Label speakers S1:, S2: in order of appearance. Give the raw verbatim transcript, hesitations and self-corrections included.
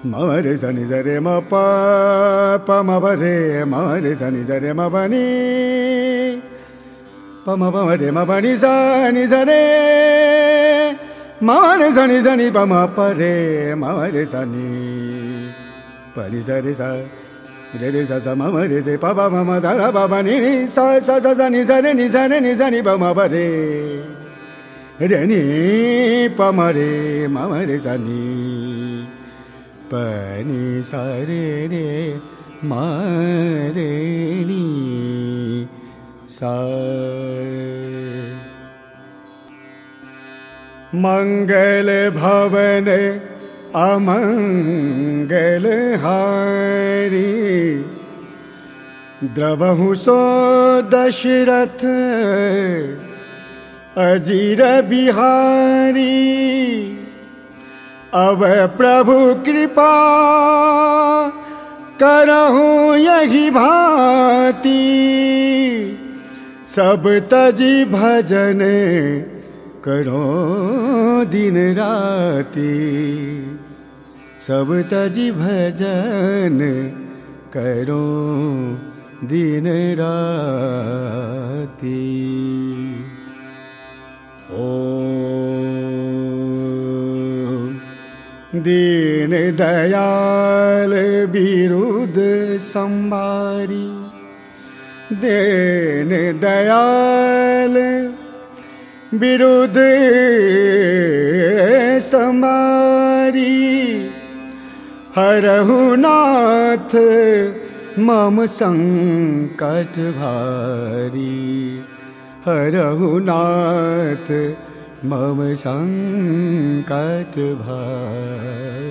S1: म रे सा नि सा रे म प प म प रे म रे सा नि सा रे म प नि प म प म रे म प नि सा नि सा रे म रे सा नि सा नि प म प रे म रे सा नि प नि सा रे सा रे रे सा सा म म रे रे प प म म दा दा प प नि नि सा सा सा सा नि सा रे नि सा रे नि सा नि प म प रे रे नि प म रे म म रे सा नि प नि सा रे रे म रे नि सा। मंगल भवन अमंगल हारी द्रवहु सो दशरथ अजीर बिहारी। अब प्रभु कृपा करहु यही भांति सब तजी भजन करो दिन राति। सब तजी भजन करो दिन राति। ओम दीन दयाल विरुद्ध संभारी दीन दयाल विरुद्ध संभारी। हरहु नाथ मम संकट भारी। हरहु नाथ मम संकट भारी।